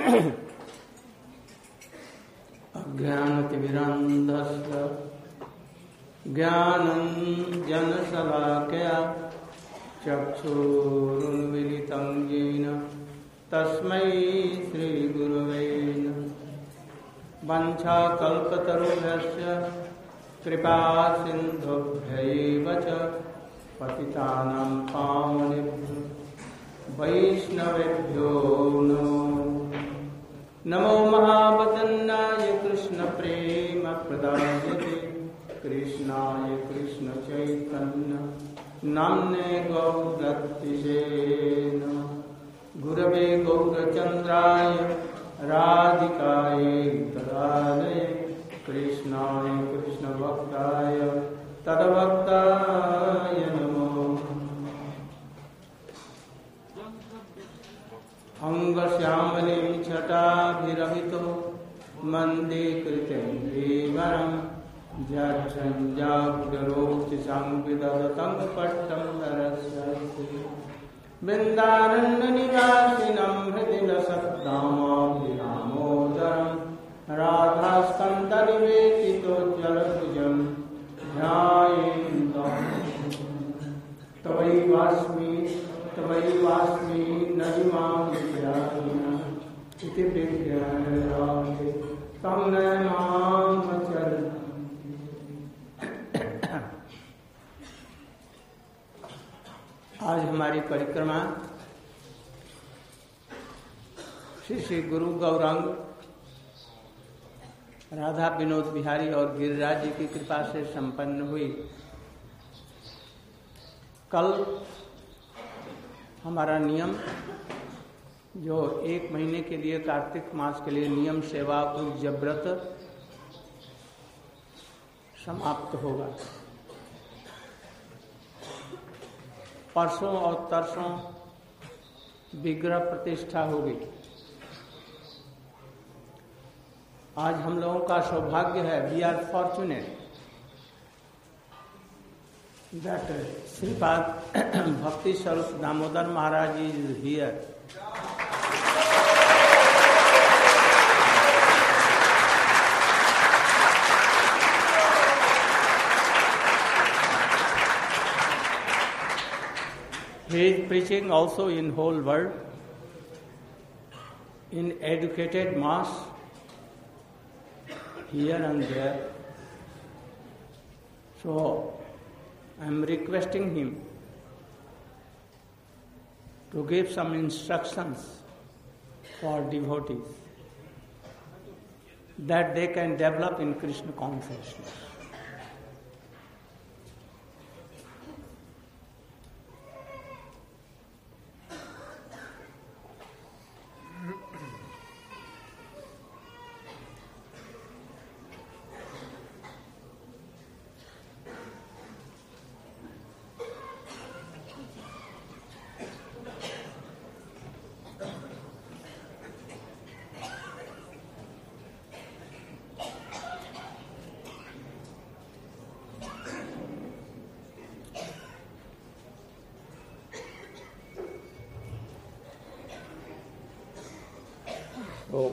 अज्ञानतिमिरान्धस्य ज्ञानञ्जनशलाकया चक्षुरुन्मीलितं येन तस्मै श्रीगुरवे नमः। वाञ्छाकल्पतरुभ्यश्च कृपासिन्धुभ्यैव च पतितानां पावनेभ्यो वैष्णवेभ्यो नमो महावदन्नाय कृष्णप्रेमप्रदायते कृष्णाय कृष्णचैतन्य नाम्ने गौरतिसे नमः। गुरवे गौरचन्द्राय राधिकायै तदालये कृष्णाय कृष्णभक्ताय तद्भक्ताय नमो। अंगश्यामलीं छटाभिरभितो मन्दे कृतेन्द्रीवरं जक्षञ्जाग्ररोचिसंविदधतं पट्टं वृन्दारण्यनिवासिनं हृदि लसद्दामोदरं राधास्कन्दनिवेदितोज्ज्वलभुजं ध्यायेन्तं तवैवास्मि नजिमां विद्याहिना इति विज्ञानरागे तं नमामचल। आज हमारी परिक्रमा श्री श्री गुरु गौरांग राधा विनोद बिहारी और गिरिराज जी की कृपा से संपन्न हुई। कल हमारा नियम जो 1 महीने के लिए कार्तिक मास के लिए नियम सेवा उज्जव्रत समाप्त होगा। परसों और तरसों विग्रह प्रतिष्ठा होगी। आज हम लोगों का सौभाग्य है, we are fortunate that Shripad Bhakti Swarup Damodar Maharaj is here. He is preaching also in whole world, in educated mass, here and there. So, I am requesting him to give some instructions for devotees that they can develop in Krishna consciousness. Oh.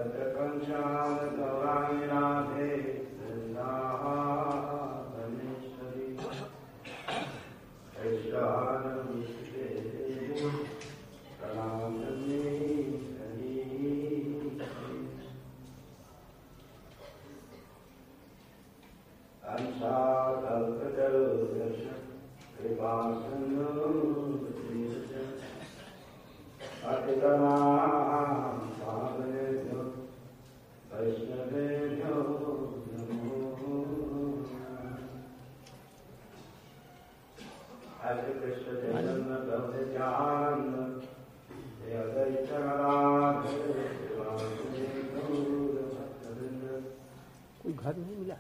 Gaurangi Radhe Vrindavan कोई घर नहीं मिला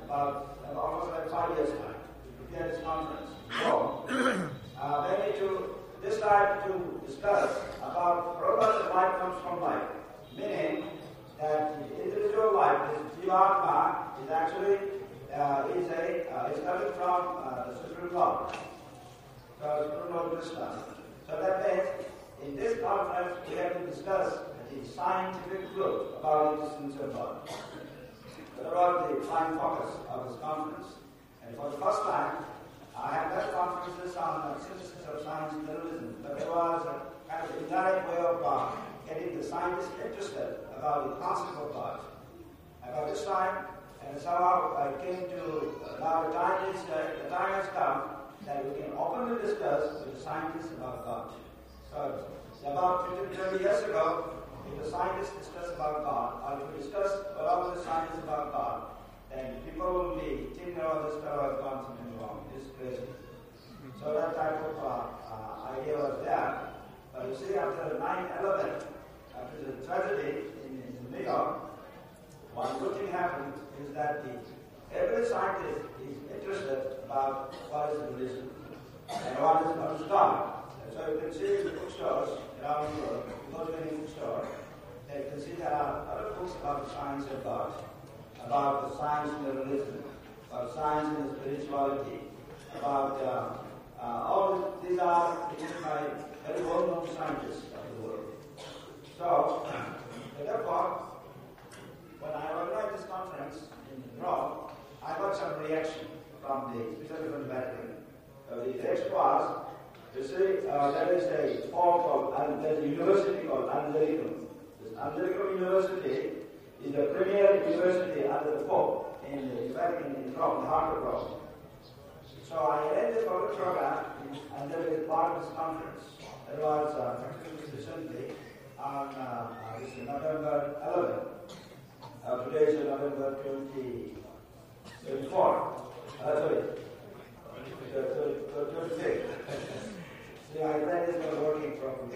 about almost like 5 years time, to prepare this conference. So, maybe to decide to discuss about Prabhupada's life comes from life, meaning that individual life, this Jivatma, is actually is coming from the Supreme Lord, Supreme Lord Krishna. So that means in this conference we have to discuss the scientific truth about the existence of God. That was the prime focus of this conference. And for the first time, I have led conferences on the synthesis of science and realism, but there was a kind of indirect way of getting the scientists interested about the concept of God. About this time, and somehow I came to now the time has come that we can openly discuss with the scientists about God. So about 20 years ago, if the scientists discuss about God, or if we discuss along with the scientists about God, then people will be thinking, oh, this fellow has gone something wrong, this is crazy. So that type of idea was there. But you see, after 9/11, after the tragedy in New York, one good thing happened is that every scientist is interested about what is religion and what is God. And so you can see in the bookstores around the world, you go to any bookstore, you can see there are other books about the science of God, about the science and the religion, about science and the spirituality, about all these are written by very well-known scientists of the world. So, therefore, when I organized this conference in Rome, I got some reaction from especially from the Vatican. The reaction was, you see, there is a form called, there's a university called Angelicum. This Angelicum University is the premier university under the Pope in the Vatican in Rome, the heart of Rome. So I arranged a public program, and there was part of this conference. It was practically recently on this November 11th. Today is November 24. Sorry, 26. See, my brain is not working properly.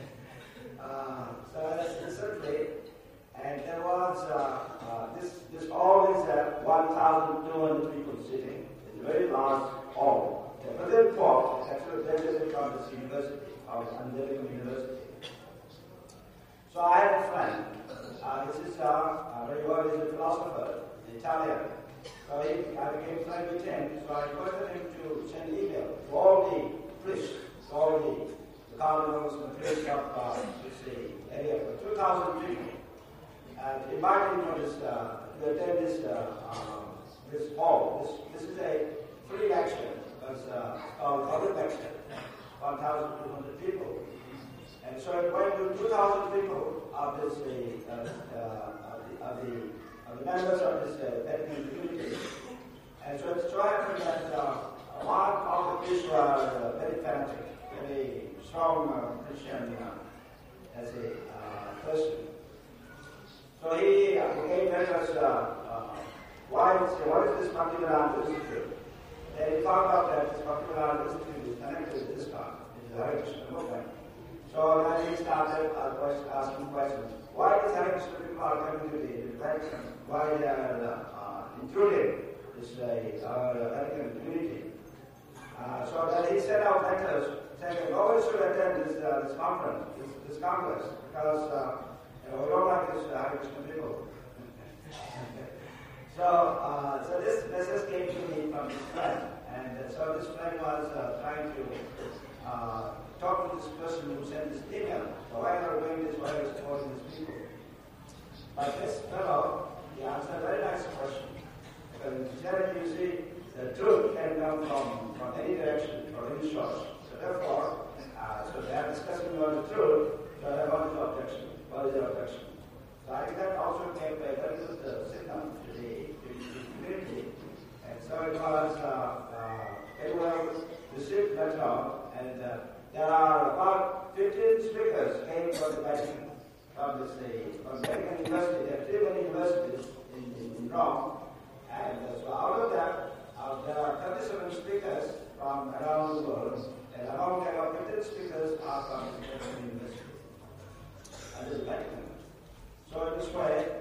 So that's recently, and there was this hall is 1,200 people sitting. It's a very large hall. The present Pope is actually president of this university, of Angelicum University. So I had a friend. This is very well is a philosopher, Italian. So I became friends with him. So I requested him to send email to all the priests, to all the cardinals and the priests of this area, for 2,000 people, and invited him to attend this hall. This is a free lecture. It's called public lecture, 1,200 people. And so it went to 2,000 people of the members of this Vatican community. And so it's so happened that one of the priests were very fanatic, very strong Christian as a person. So he became very much, what is this particular institute? And he found out that this particular institute is connected with this one, which is the Hare Krishna movement. So then he started asking questions. Why does Hare Krishna people are coming to the Vatican? Why they are intruding this our Vatican community? So then he sent out letters saying that nobody should attend this conference, this congress, because we don't like this Hare Krishna people. So this message came to me from this friend, and so this friend was trying to talk to this person who sent this email. So why are we doing this? Why are we supporting these people? But this fellow, he answered a very nice question. Because in Christianity, you see, the truth can come from any direction, from any source. So therefore, so they are discussing about the truth, so what is the objection? What is the objection? So I think that also gave a very good signal to the community. And so it was very well received letter, and there are about 15 speakers came from the Vatican, from Vatican University. There are 3 many universities in Rome, and so out of that, there are 37 speakers from around the world, and among them, 15 speakers are from the Vatican University. And this Vatican. So in this way,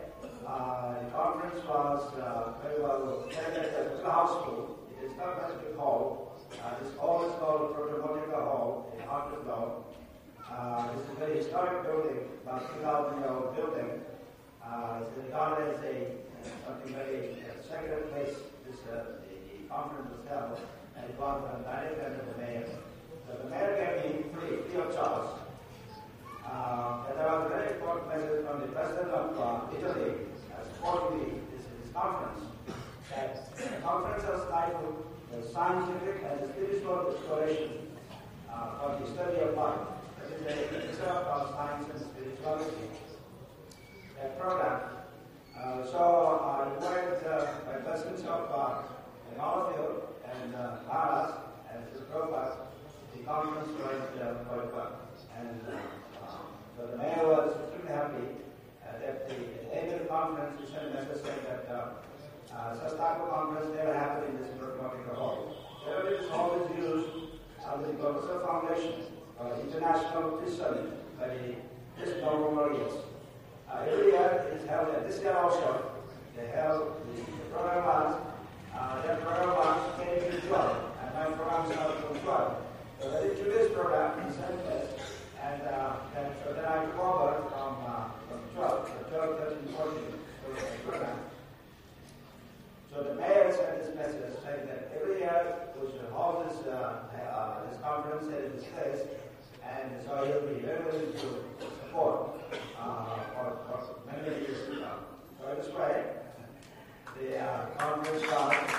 the conference was very well attended at the hospital. It is not much to call. This hall is called Proto-Monica Hall in Hartlepool. This is a very historic building, about 2,000-year-old building. It's regarded as something very sacred place. The conference was held, and it was directed under the mayor. So the mayor gave me free of charge. And there was a very important message from the president of Italy supporting this conference. That the conference has titled the Scientific and Spiritual Exploration of the Study of Life. That is a mixture of science and spirituality. That program. So I invited my persons of all of you and Maharaj and the Prabhupada. The conference was quite well. And so the mayor was extremely happy that at the end of the conference he sent a message saying that such type of conference never happened in this Proto-Monica Hall. Generally this hall is used under the Global Foundation for International Peace Summit by the Peace Global Warriors. Every year it is held, this year also, they held the program was, their program was 10 to 12, and my program started from 12. So that is today's program in St. Louis. And so then I took over from 12, 13, 14, program. So the mayor sent this message saying that every year we should hold this conference at this place, and so he'll be very willing to support for many years to come. So this way, the conference started.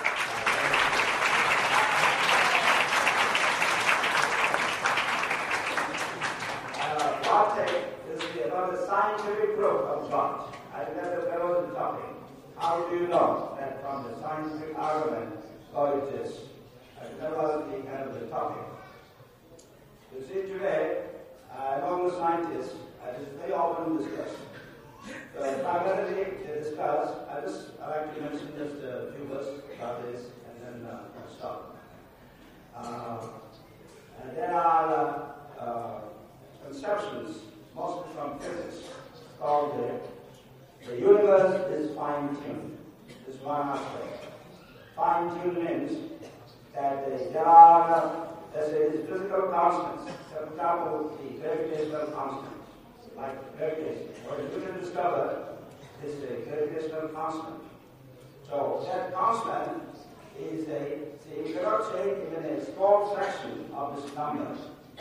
About the scientific proof of God. I remember there was a topic. How do you know that from the scientific argument God exists? That was the kind of the topic. You see, today, among the scientists, it is very often discussed. So primarily they discuss, I like to mention just a few words about this and then stop. And there are conceptions, mostly from physics, called the universe is fine-tuned. This is one aspect. Fine-tuned means that there are, let's say, these physical constants. For example, the gravitational constant, like gravitation. What you can discover is a gravitational constant. So that constant is you cannot change even a small fraction of this number.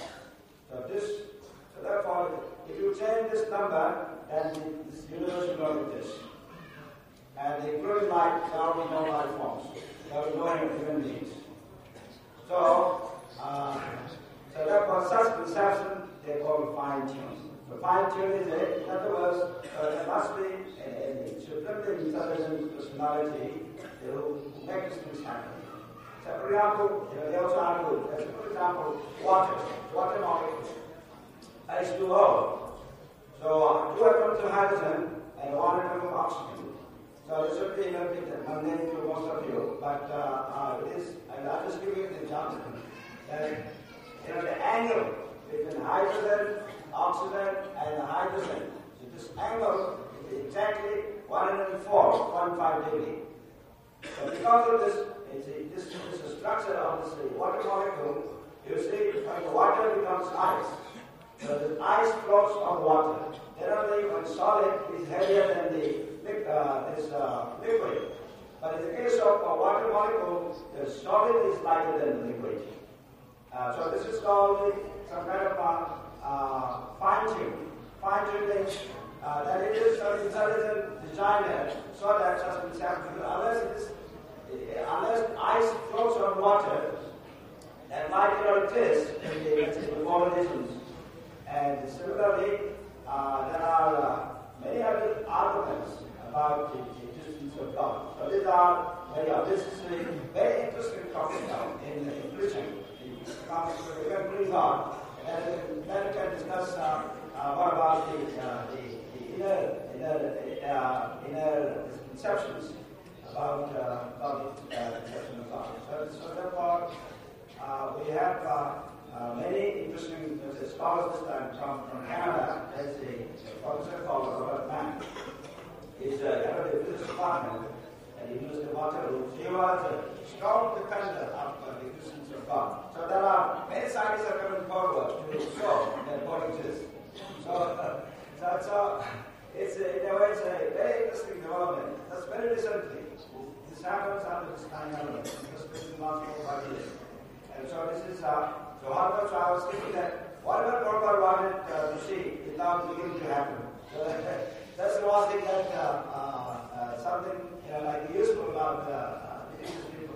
So therefore, if you change this number, then this universe will not exist. And including life, there will be no life forms. There will be no human beings. So therefore, such conception they call fine-tune. So fine-tune is it. In other words, there must be a supremely intelligent personality who makes things happen. So for example, they also argue, for example, water molecules. H2O. So, 2 atoms of hydrogen and 1 atom of oxygen. So, this should be mundane to most of you, but it is, and I'll just give you an example. The angle between hydrogen, oxygen, and hydrogen, so this angle is exactly 104.15 degrees. So, because of this, this is the structure of this water molecule. You see, when the water becomes ice. So the ice floats on water. Generally, when solid is heavier than this liquid. But in the case of a water molecule, the solid is lighter than the liquid. So this is called some kind of fine-tuning. Fine-tuning that it is an intelligent designer so that such things happen. Unless ice floats on water, and like it exists in the organisms. And similarly, there are many other arguments about the existence of God. So these are this is a very interesting topic now in preaching. We can bring on, and then we can discuss what about the inner conceptions about the conception of God. So therefore, we have many interesting scholars this time from Canada. There's a professor called Robert Mann. his business department, and he used the Waterloo. He was a strong defender of the existence of God. So there are many scientists are coming forward to show that God exists. So it's in a way it's a very interesting development. That's very recently. This happens under this time element. This is the last 4 or 5 years. And so this is so I was thinking that whatever Prabhupada wanted to see is now beginning to happen. So that's the one thing that something like useful about these people.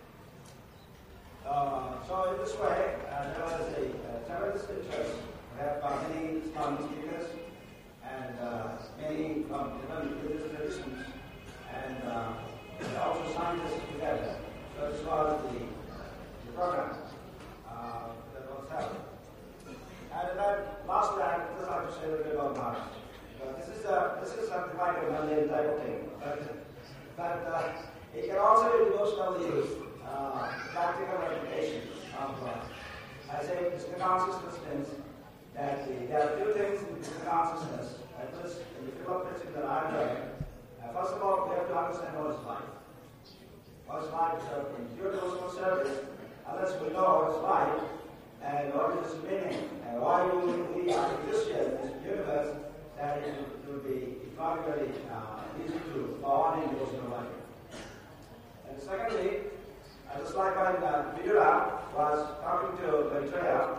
So in this way, there was a tremendous interest. We have many Islamic speakers and many from different religious traditions and also scientists together. So this was the program that was held. And then lastly, I would just like to say a little bit about Maharaj. This is something like a mundane type of thing, but it can also be devotional use, practical application of, I say, Krishna consciousness means that there are two things in Krishna consciousness. At least in the development that I'm doing, first of all, we have to understand what is life. What is life? So in pure devotional service, unless we know what is life and what is its meaning and why we are existing in this universe, that it will be not very easy to go on in devotional life. And secondly, just like when Vidura was talking to Maitreya,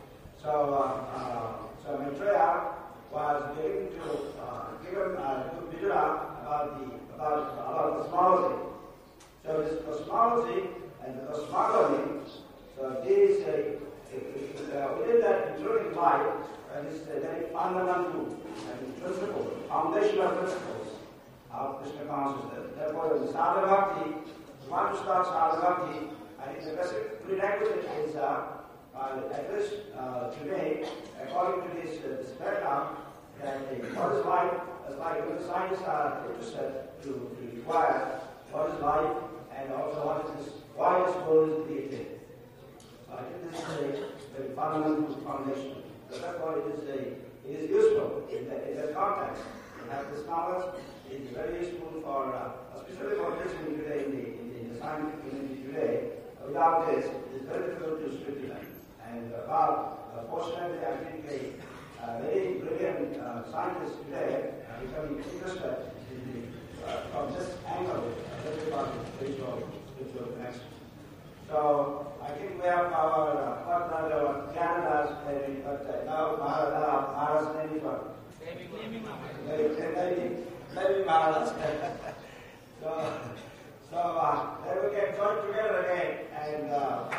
so Maitreya was beginning to give him Vidura about cosmology. So this cosmology and the cosmogony, so these within that including life, and this is a very fundamental and principle, foundational principles of Krishna consciousness. Therefore, in Sadhana Bhakti, one who starts Sadhana Bhakti, I think the basic prerequisite is, at least today, according to this background, that what is life, as like when scientists are interested to inquire what is life and also why is world created. So I think this is a very fundamental foundation. So that's why it is useful in that context. To have this knowledge is very useful for, especially for teaching today in the scientific community today. Without this, it is very difficult to speak to them. And fortunately, I think very brilliant scientists today are becoming interested from this angle, just about spiritual connection. So I think we have our partner Canada's maybe, but now Maharaj maybe for maybe Maharaj. So then we can join together again and.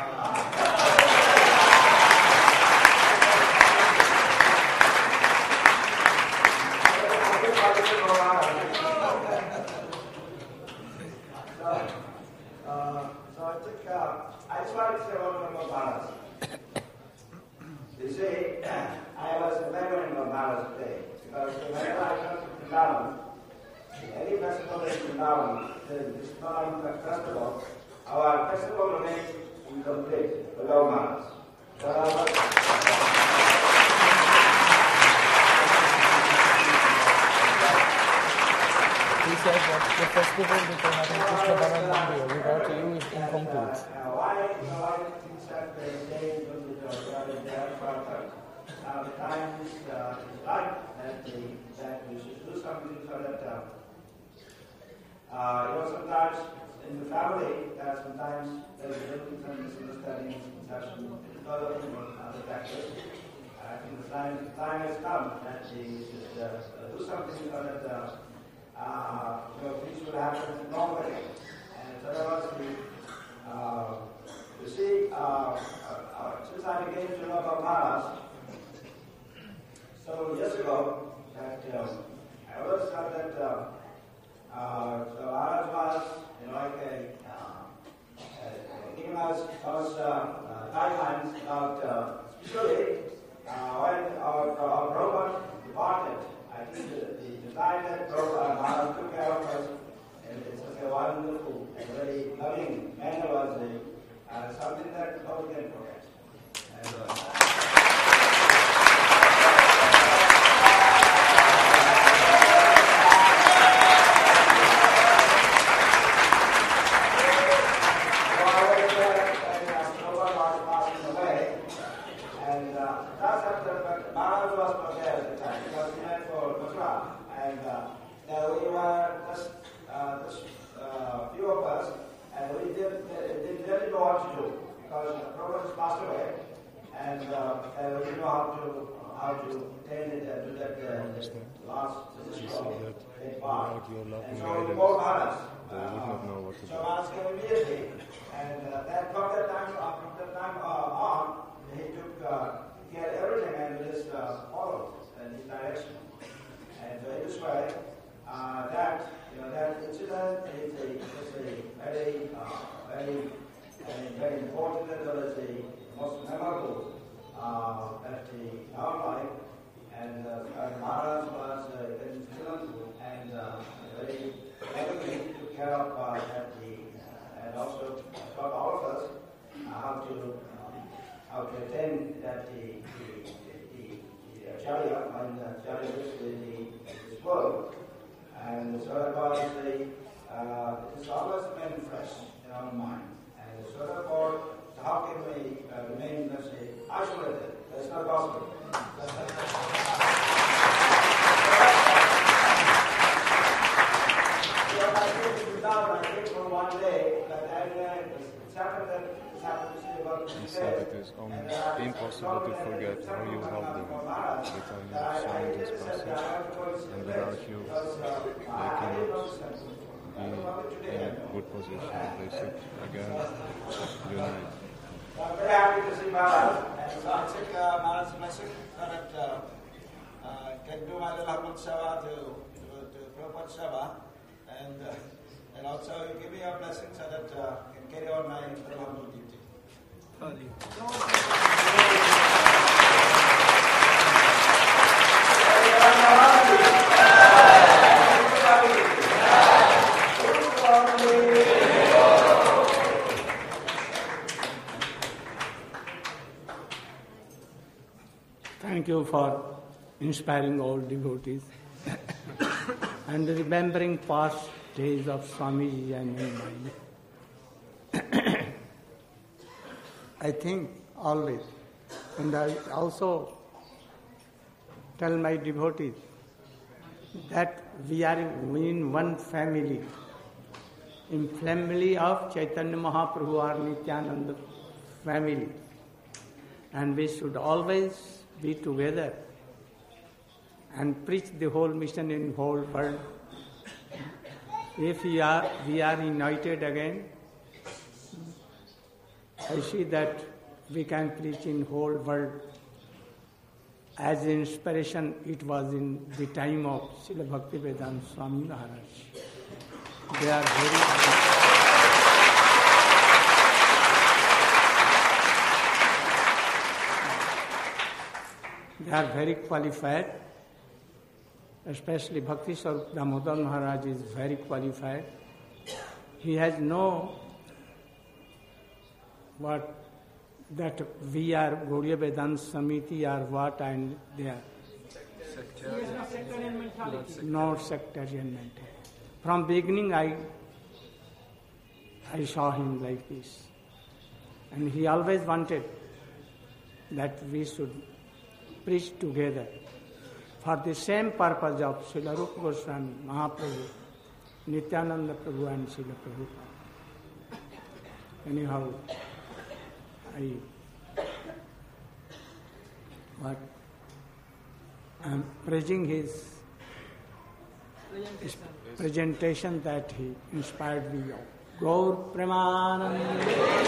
So I think I just wanted to say one thing about Maharaj. You see, I was remembering about Maharaj today because whenever I come to Vrindavan, any festival in Vrindavan, this Maharaj festival, our festival remains incomplete without Maharaj. He said that the festival that they have in Krishna Bhavan Mandir without you is incomplete. Why things have been changed when the time is right that we should do something so that sometimes in the family sometimes there is some misunderstandings, conception, other factors. I think the time has come that we should do something so that things will happen normally. And so that was you see, since I began to know about Maharaj several years ago, that I always thought that so Maharaj was giving us those guidelines about especially when our Prabhupada departed. I think the time that Maharaj took care of us, and it's such a wonderful and very loving manner was something that nobody can forget. And, what to do because Prabhupada has passed away, and we didn't know how to attend it and do that last part. And so we called Maharaj. So Maharaj came immediately, and then from that time on, he had everything and we just followed in his direction. And so in this way, that incident is a very important as well as the most memorable in our life. And Maharaj was very vigilant and very lovingly took care of and also taught all of us how to attend the Acharya when Acharya lives in this world. And so that was it's always been fresh in our mind. And so therefore, how can we remain, let's say, isolated? That's not possible. I think for one day, but it's happened to say about He said it is impossible to forget how you helped them every time you signed this passage, and without you, they cannot be in a good position. They should again unite. I'm very happy to see Maharaj, and so I took Maharaj's blessing that can do my little humble seva to Prabhupada seva, and also you give me your blessing so that I can carry on my little humble duty. Thank you for inspiring all devotees and remembering past days of Swamiji and Mumbai. I think always, and I also tell my devotees that we are in one family, in family of Chaitanya Mahaprabhu or Nityananda family, and we should always be together and preach the whole mission in whole world. If we are united again, I see that we can preach in whole world. As inspiration, it was in the time of Srila Bhaktivedanta Swami Maharaj. They are very qualified, especially Bhakti Swarup Damodar Maharaj is very qualified. He has no what that we are Gaudiya Vedanta Samiti or what, and they are no sectarian mentality. From beginning I saw him like this, and he always wanted that we should preach together for the same purpose of Srila Rupa Goswami, Mahaprabhu, Nityananda Prabhu and Srila Prabhupada. Anyhow, I'm praising his presentation that he inspired me of. Gaur Premanand.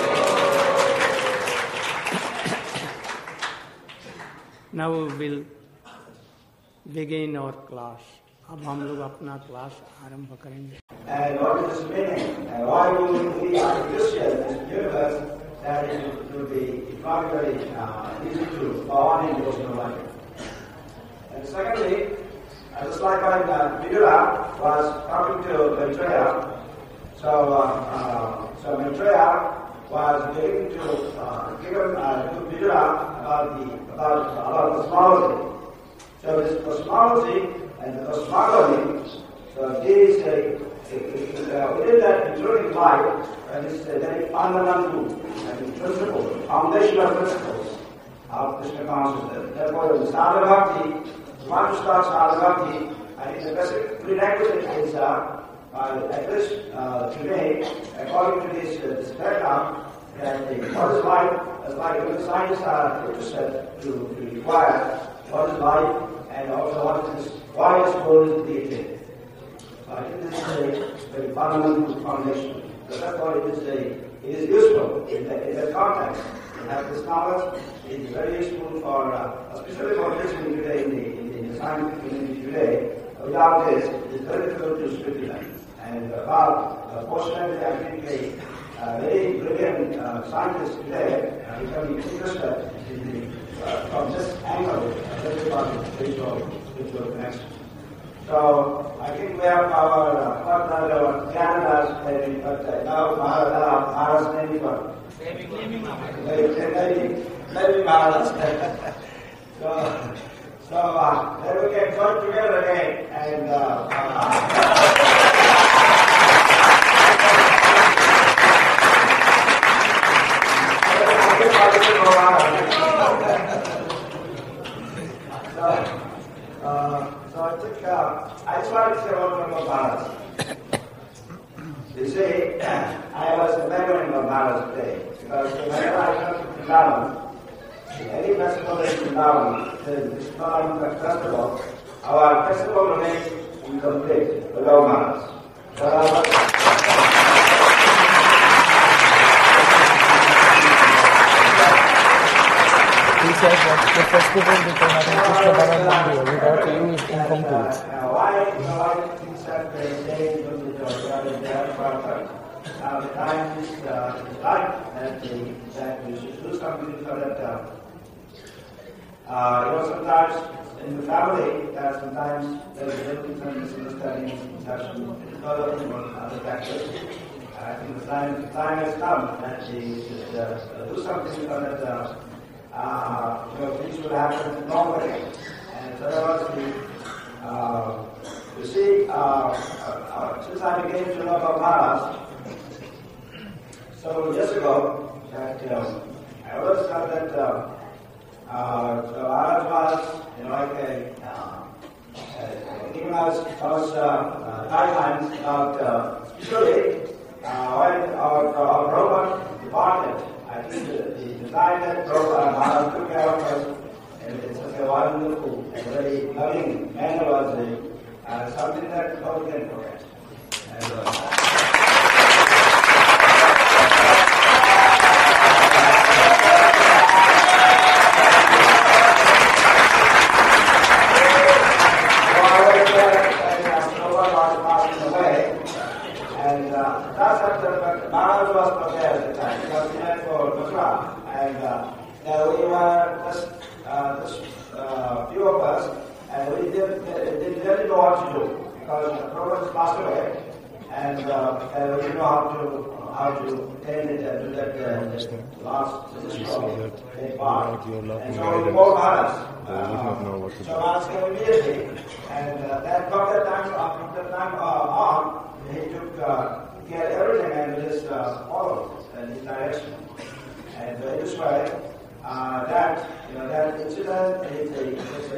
Now we will begin our class. अब हम लोग अपना class आरंभ करेंगे. And what is this meaning? And why will we are Christian in this universe that it will be not very easy to go on in devotional life? And secondly, just like when Vidura was talking to Maitreya, so Maitreya was beginning to give him to Vidura about cosmology. So this cosmology and the cosmogony, so these within that enduring life, and this is a very fundamental and principle, foundational principles of Krishna consciousness. Therefore, in Sadhana Bhakti, one who starts Sadhana Bhakti, and its basic prerequisite is, at least today, according to this background, what is life? Like scientists are interested to inquire what is life and also why is supposed to be attained. So I think this is a very fundamental foundation. So that's why it is useful in that context. To have this knowledge is very useful for, especially for listening today in the scientific community today. Without this, it is very difficult to speculate. And fortunately, I think very brilliant scientists today are becoming interested in from this angle, spiritual connection. So I think we have our partner, Canada's maybe, but now Maharaj's maybe for. Maybe Maharaj. So then we can join together again and. So I think I just wanted to say one thing about Maharaj. You see, I was remembering about Maharaj today because whenever I come to Vrindavan, any festival in Vrindavan, the Vrindavan festival, our festival remains incomplete without Maharaj. He said that the festival because having Krishna Bharat Mandir without you is incomplete. Why do things that they say the time is right that we should do something so that sometimes in the family sometimes there is a little some misunderstanding other factors. I think the time has come that we should do something so that things will happen normally. And so you see, since I began to know about Maharaj several years ago, that I always thought that Maharaj was giving us guidelines about especially when our Prabhupada departed. I think the time that Maharaj took care of us, and it's such a wonderful and very loving manner was something that nobody can forget. Maharaj was prepared at the time. He was prepared for Gujarat, and we were just few of us, and we didn't really know what to do because Prabhupada passed away, and we didn't know how to attend it and do that last part. And so we called Maharaj. So Maharaj came immediately, and then from that time on, he took care everything and we just followed in his direction. And in this way, that incident is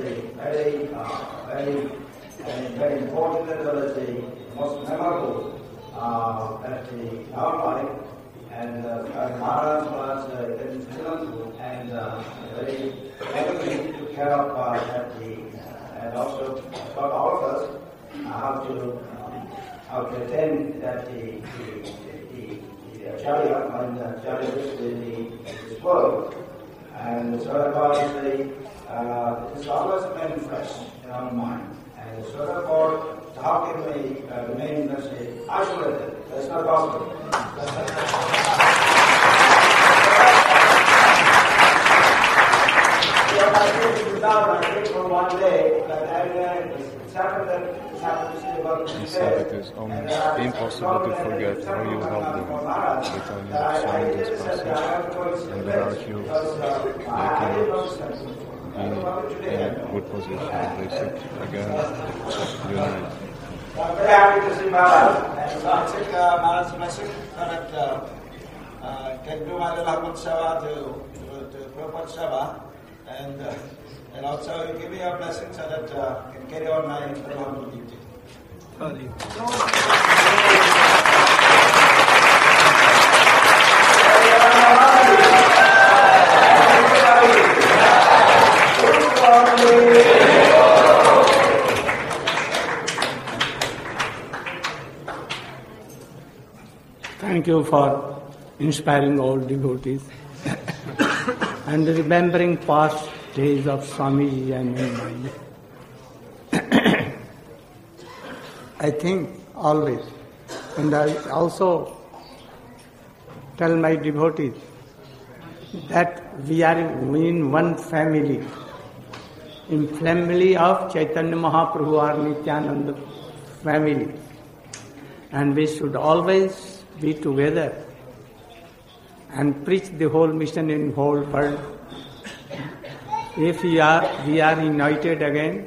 a very important as well as the most memorable in our life. And Maharaj was instrumental and very heavily took care of and also taught all of us how to attend that the Acharya and Acharya in this world. And so that was it's always remain fresh in our mind. And so therefore, how can we remain isolated? That's not possible. I think for one day, he said it is almost impossible to forget how you helped them every time you signed this passage, and without you, they cannot be in a good position. They should again unite. I'm very happy to see Maharaj, and so I take Maharaj's blessing that can do my little Hanuman Seva to Prabhupada Seva, and also you give me your blessing so that I can carry on my little duty. Thank you. Thank you for inspiring all devotees and remembering past days of Swamiji and me. I think always, and I also tell my devotees that we are in one family, in family of Chaitanya Mahaprabhu or Nityananda family, and we should always be together and preach the whole mission in whole world. If we are united again,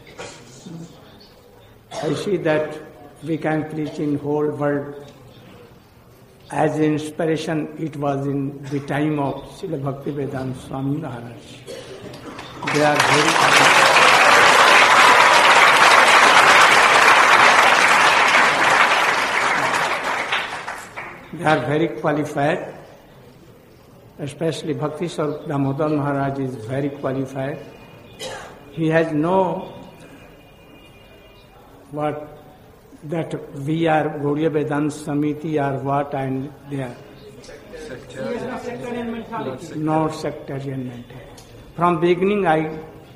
I see that we can preach in whole world. As inspiration, it was in the time of Srila Bhaktivedanta Swami Maharaj. They are very qualified. Especially Bhakti Swarup Damodar Maharaj is very qualified. He has no that we are Gaudiya Vedanta Samiti or what, and they are no sectarian mentality. From beginning I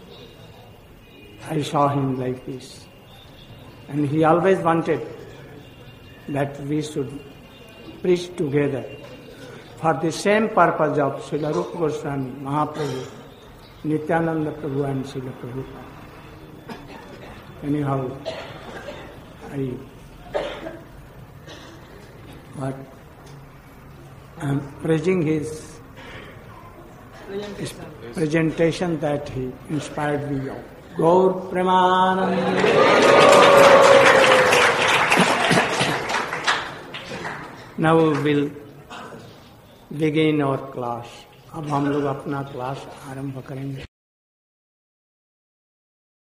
saw him like this, and he always wanted that we should preach together for the same purpose of Srila Rupa Goswami, Mahaprabhu, Nityananda Prabhu and Srila Prabhupada. Anyhow, I am praising his presentation that he inspired me of. Gaur Premanand. Now we will begin our class. अब हम लोग अपना class आरंभ करेंगे.